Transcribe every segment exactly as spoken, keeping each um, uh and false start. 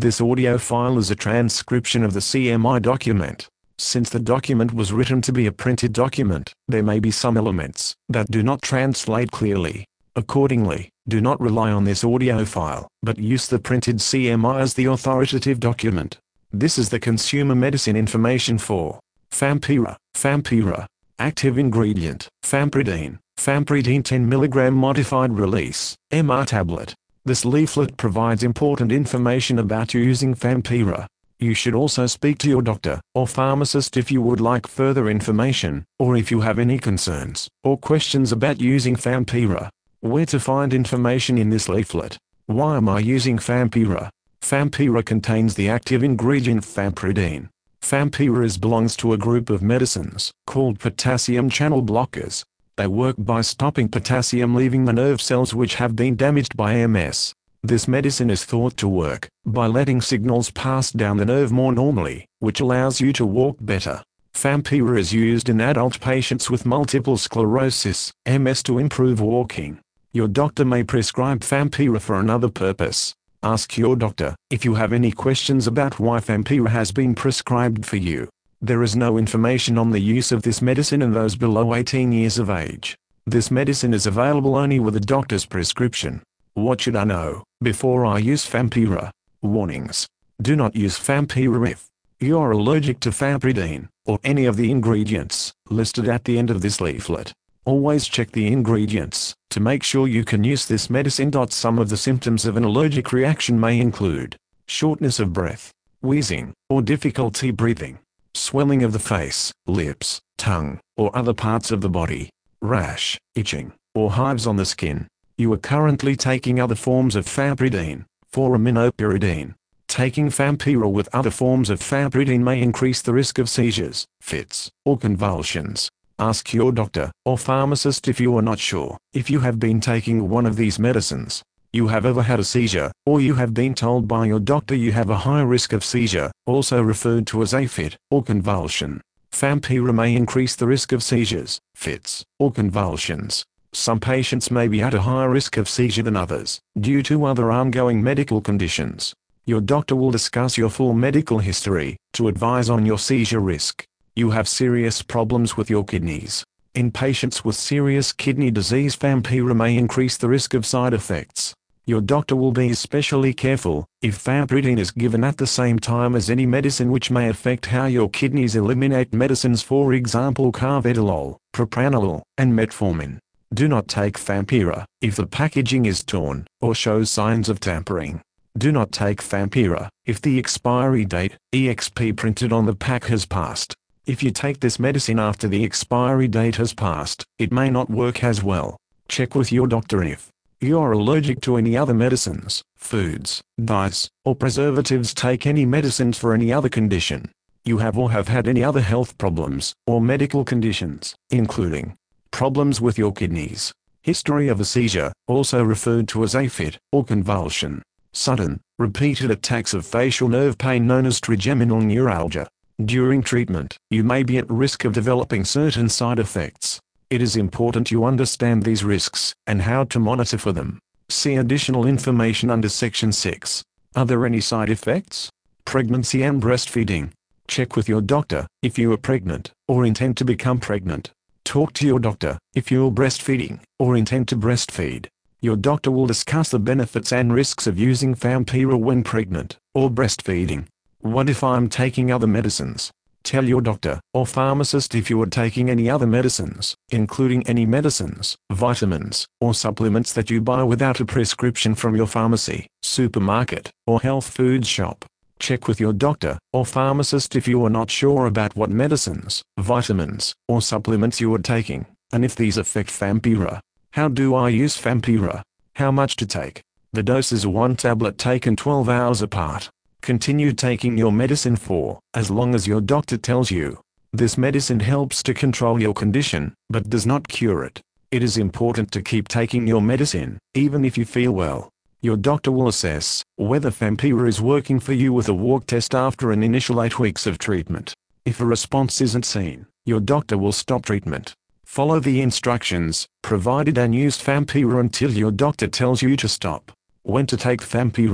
This audio file is a transcription of the C M I document. Since the document was written to be a printed document, there may be some elements that do not translate clearly. Accordingly, do not rely on this audio file, but use the printed C M I as the authoritative document. This is the consumer medicine information for Fampyra. Fampyra. Active ingredient, Fampridine. Fampridine ten milligram modified release, M R tablet. This leaflet provides important information about you using Fampyra. You should also speak to your doctor or pharmacist if you would like further information, or if you have any concerns or questions about using Fampyra. Where to find information in this leaflet? Why am I using Fampyra? Fampyra contains the active ingredient Fampridine. Fampyra is belongs to a group of medicines called potassium channel blockers. They work by stopping potassium leaving the nerve cells which have been damaged by M S. This medicine is thought to work by letting signals pass down the nerve more normally, which allows you to walk better. Fampyra is used in adult patients with multiple sclerosis, M S, to improve walking. Your doctor may prescribe Fampyra for another purpose. Ask your doctor if you have any questions about why Fampyra has been prescribed for you. There is no information on the use of this medicine in those below eighteen years of age. This medicine is available only with a doctor's prescription. What should I know before I use Fampyra? Warnings. Do not use Fampyra if you are allergic to Fampridine or any of the ingredients listed at the end of this leaflet. Always check the ingredients to make sure you can use this medicine. Some of the symptoms of an allergic reaction may include shortness of breath, wheezing, or difficulty breathing, swelling of the face, lips, tongue, or other parts of the body, rash, itching, or hives on the skin. You are currently taking other forms of Fampridine, foraminopyridine. Taking Fampyra with other forms of Fampridine may increase the risk of seizures, fits, or convulsions. Ask your doctor or pharmacist if you are not sure if you have been taking one of these medicines. You have ever had a seizure, or you have been told by your doctor you have a high risk of seizure, also referred to as a fit or convulsion. Fampyra may increase the risk of seizures, fits, or convulsions. Some patients may be at a higher risk of seizure than others, due to other ongoing medical conditions. Your doctor will discuss your full medical history to advise on your seizure risk. You have serious problems with your kidneys. In patients with serious kidney disease, Fampyra may increase the risk of side effects. Your doctor will be especially careful if Fampridine is given at the same time as any medicine which may affect how your kidneys eliminate medicines, for example carvedilol, propranolol, and metformin. Do not take Fampyra if the packaging is torn or shows signs of tampering. Do not take Fampyra if the expiry date, E X P printed on the pack, has passed. If you take this medicine after the expiry date has passed, it may not work as well. Check with your doctor if you are allergic to any other medicines, foods, dyes, or preservatives. Take any medicines for any other condition. You have or have had any other health problems or medical conditions, including problems with your kidneys, history of a seizure, also referred to as a fit or convulsion, sudden, repeated attacks of facial nerve pain known as trigeminal neuralgia. During treatment, you may be at risk of developing certain side effects. It is important you understand these risks and how to monitor for them. See additional information under Section six. Are there any side effects? Pregnancy and breastfeeding. Check with your doctor if you are pregnant or intend to become pregnant. Talk to your doctor if you are breastfeeding or intend to breastfeed. Your doctor will discuss the benefits and risks of using Fampyra when pregnant or breastfeeding. What if I'm taking other medicines? Tell your doctor or pharmacist if you are taking any other medicines, including any medicines, vitamins, or supplements that you buy without a prescription from your pharmacy, supermarket, or health food shop. Check with your doctor or pharmacist if you are not sure about what medicines, vitamins, or supplements you are taking, and if these affect Fampyra. How do I use Fampyra? How much to take? The dose is one tablet taken twelve hours apart. Continue taking your medicine for as long as your doctor tells you. This medicine helps to control your condition, but does not cure it. It is important to keep taking your medicine, even if you feel well. Your doctor will assess whether Fampyra is working for you with a walk test after an initial eight weeks of treatment. If a response isn't seen, your doctor will stop treatment. Follow the instructions provided and use Fampyra until your doctor tells you to stop. When to take Fampyra?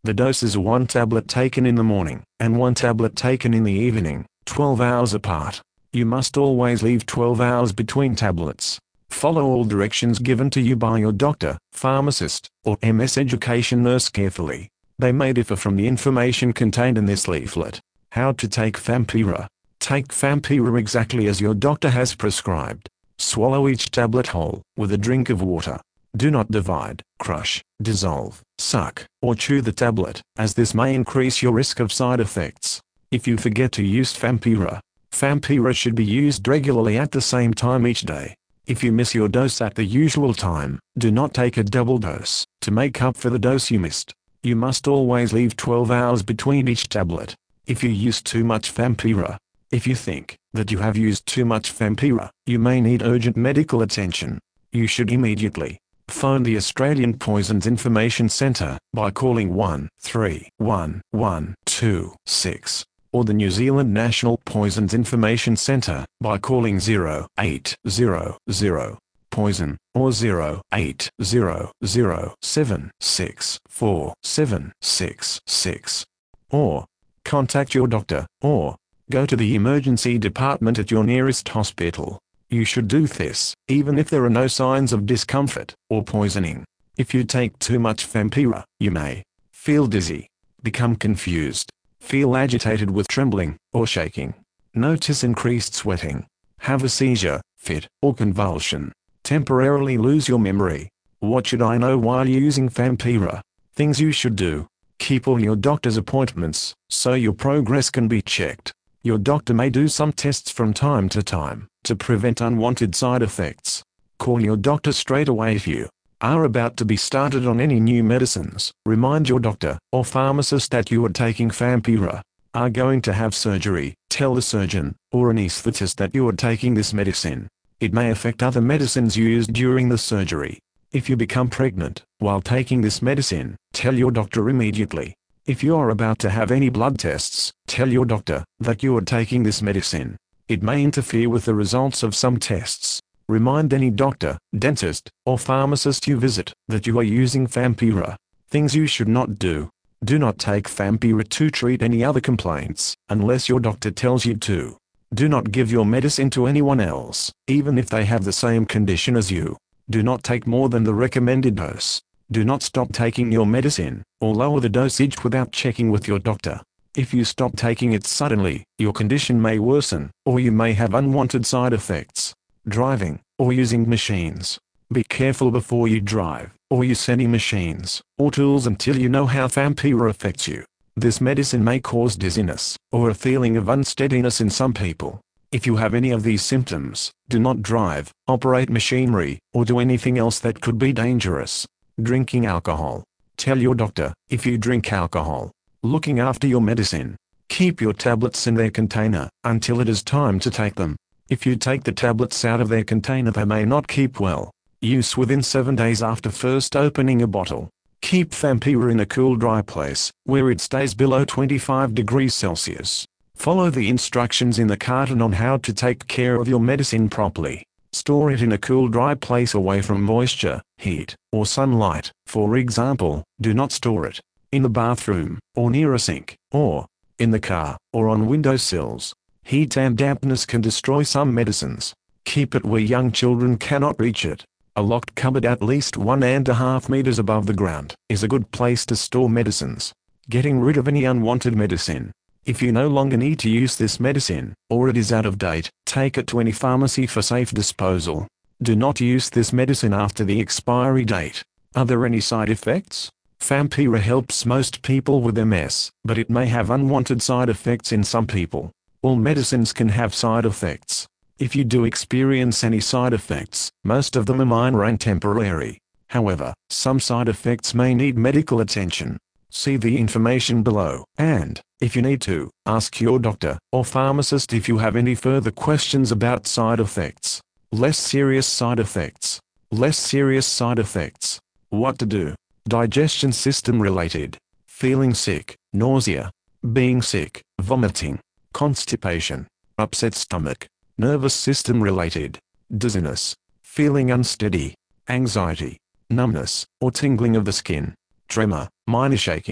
The doses are one tablet taken in the morning, and one tablet taken in the evening, twelve hours apart. You must always leave twelve hours between tablets. Follow all directions given to you by your doctor, pharmacist, or M S education nurse carefully. They may differ from the information contained in this leaflet. How to take Vampira. Take Vampira exactly as your doctor has prescribed. Swallow each tablet whole, with a drink of water. Do not divide, crush, dissolve, suck, or chew the tablet, as this may increase your risk of side effects. If you forget to use Vampira, Vampira should be used regularly at the same time each day. If you miss your dose at the usual time, do not take a double dose, to make up for the dose you missed. You must always leave twelve hours between each tablet. If you use too much Vampira, if you think that you have used too much Vampira, you may need urgent medical attention. You should immediately phone the Australian Poisons Information Centre by calling one three one one two six, or the New Zealand National Poisons Information Centre by calling zero eight zero zero poison, or zero eight zero zero seven six four seven six six, or contact your doctor, or go to the emergency department at your nearest hospital. You should do this, even if there are no signs of discomfort or poisoning. If you take too much Vampira, you may feel dizzy, become confused, feel agitated with trembling or shaking, notice increased sweating, have a seizure, fit, or convulsion, temporarily lose your memory. What should I know while using Vampira? Things you should do. Keep all your doctor's appointments, so your progress can be checked. Your doctor may do some tests from time to time, to prevent unwanted side effects. Call your doctor straight away if you are about to be started on any new medicines. Remind your doctor or pharmacist that you are taking Vampira. Are going to have surgery, tell the surgeon or anesthetist that you are taking this medicine. It may affect other medicines used during the surgery. If you become pregnant while taking this medicine, tell your doctor immediately. If you are about to have any blood tests, tell your doctor that you are taking this medicine. It may interfere with the results of some tests. Remind any doctor, dentist, or pharmacist you visit that you are using Vampira. Things you should not do. Do not take Vampira to treat any other complaints, unless your doctor tells you to. Do not give your medicine to anyone else, even if they have the same condition as you. Do not take more than the recommended dose. Do not stop taking your medicine, or lower the dosage without checking with your doctor. If you stop taking it suddenly, your condition may worsen, or you may have unwanted side effects. Driving, or using machines. Be careful before you drive, or use any machines, or tools until you know how Vampira affects you. This medicine may cause dizziness, or a feeling of unsteadiness in some people. If you have any of these symptoms, do not drive, operate machinery, or do anything else that could be dangerous. Drinking alcohol. Tell your doctor if you drink alcohol. Looking after your medicine. Keep your tablets in their container until it is time to take them. If you take the tablets out of their container, they may not keep well. Use within seven days after first opening a bottle. Keep Vampira in a cool, dry place, where it stays below twenty-five degrees Celsius. Follow the instructions in the carton on how to take care of your medicine properly. Store it in a cool, dry place away from moisture, heat, or sunlight. For example, do not store it in the bathroom, or near a sink, or in the car, or on windowsills. Heat and dampness can destroy some medicines. Keep it where young children cannot reach it. A locked cupboard at least one and a half meters above the ground is a good place to store medicines. Getting rid of any unwanted medicine. If you no longer need to use this medicine, or it is out of date, take it to any pharmacy for safe disposal. Do not use this medicine after the expiry date. Are there any side effects? Vampira helps most people with M S, but it may have unwanted side effects in some people. All medicines can have side effects. If you do experience any side effects, most of them are minor and temporary. However, some side effects may need medical attention. See the information below, and, if you need to, ask your doctor or pharmacist if you have any further questions about side effects. Less serious side effects. Less serious side effects. What to do? Digestion system related. Feeling sick, nausea, being sick, vomiting, constipation, upset stomach. Nervous system related. Dizziness, feeling unsteady, anxiety, numbness or tingling of the skin, tremor, minor shaking,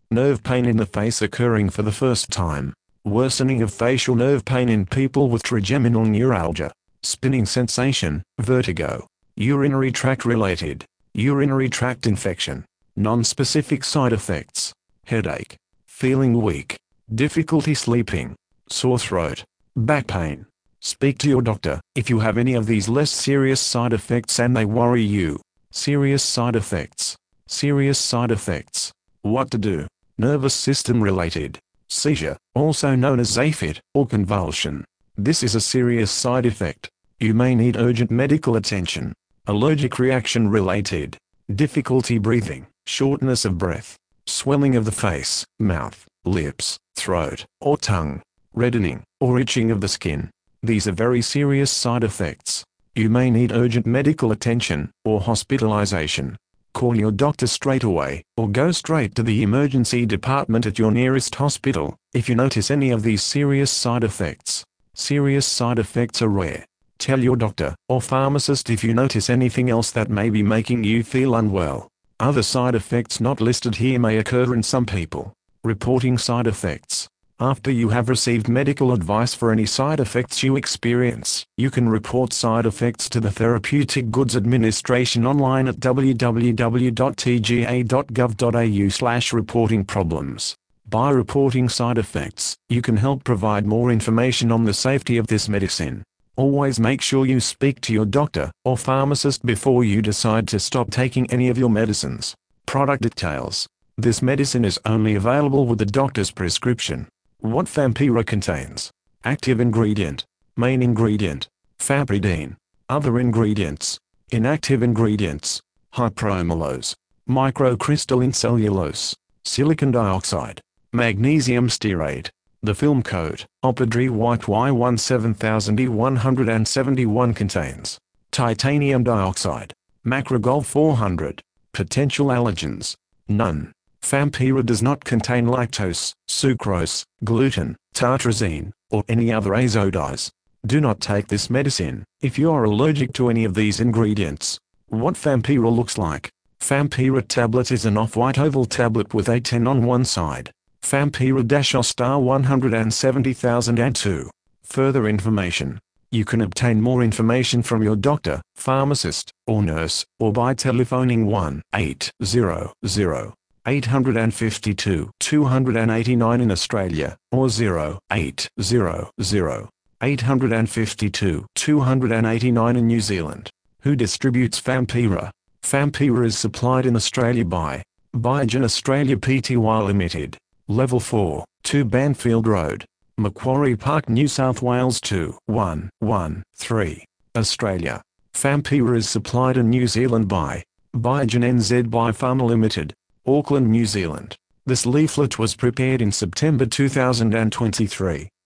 Nerve pain in the face occurring for the first time. Worsening of facial nerve pain in people with trigeminal neuralgia. Spinning sensation, vertigo. Urinary tract related. Urinary tract infection. Non-specific side effects. Headache. Feeling weak. Difficulty sleeping. Sore throat. Back pain. Speak to your doctor if you have any of these less serious side effects and they worry you. Serious side effects. Serious side effects. What to do? Nervous system related. Seizure, also known as AFib or convulsion. This is a serious side effect. You may need urgent medical attention. Allergic reaction related. Difficulty breathing, shortness of breath, swelling of the face, mouth, lips, throat, or tongue, reddening, or itching of the skin. These are very serious side effects. You may need urgent medical attention, or hospitalization. Call your doctor straight away, or go straight to the emergency department at your nearest hospital, if you notice any of these serious side effects. Serious side effects are rare. Tell your doctor, or pharmacist if you notice anything else that may be making you feel unwell. Other side effects not listed here may occur in some people. Reporting side effects. After you have received medical advice for any side effects you experience, you can report side effects to the Therapeutic Goods Administration online at w w w dot t g a dot gov dot a u slash reporting problems. By reporting side effects, you can help provide more information on the safety of this medicine. Always make sure you speak to your doctor or pharmacist before you decide to stop taking any of your medicines. Product details. This medicine is only available with the doctor's prescription. What Fampyra contains. Active ingredient. Main ingredient. Fampridine. Other ingredients. Inactive ingredients. Hypromellose. Microcrystalline cellulose. Silicon dioxide. Magnesium stearate. The film code, Opidre White Y one seven thousand E one seventy-one contains titanium dioxide, Macrogol four hundred. Potential allergens. None. Fampyra does not contain lactose, sucrose, gluten, tartrazine, or any other azodyes. Do not take this medicine if you are allergic to any of these ingredients. What Fampyra looks like. Fampyra tablet is an off-white oval tablet with a ten on one side. Fampyra-Ostar one seventy thousand two. Further information. You can obtain more information from your doctor, pharmacist, or nurse, or by telephoning one eight hundred, eight five two, two eight nine in Australia, or zero eight hundred, eight five two, two eight nine in New Zealand. Who distributes Fampyra? Fampyra is supplied in Australia by Biogen Australia Pty Limited. Level four, two Banfield Road, Macquarie Park, New South Wales two one one three, Australia. Fampyra is supplied in New Zealand by Biogen N Z Biopharma Limited, Auckland, New Zealand. This leaflet was prepared in September two thousand twenty-three.